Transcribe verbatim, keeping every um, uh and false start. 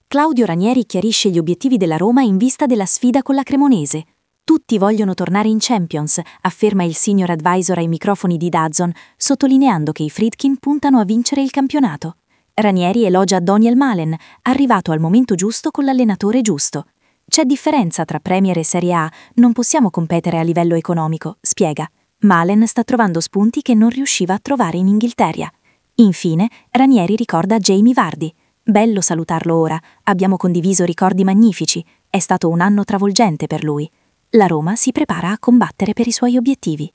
Claudio Ranieri chiarisce gli obiettivi della Roma in vista della sfida con la Cremonese. Tutti vogliono tornare in Champions, afferma il senior advisor ai microfoni di DAZN, sottolineando che i Friedkin puntano a vincere il campionato. Ranieri elogia Daniel Malen, arrivato al momento giusto con l'allenatore giusto. C'è differenza tra Premier e Serie A, non possiamo competere a livello economico, spiega. Malen sta trovando spunti che non riusciva a trovare in Inghilterra. Infine, Ranieri ricorda Jamie Vardy. Bello salutarlo ora, abbiamo condiviso ricordi magnifici, è stato un anno travolgente per lui. La Roma si prepara a combattere per i suoi obiettivi.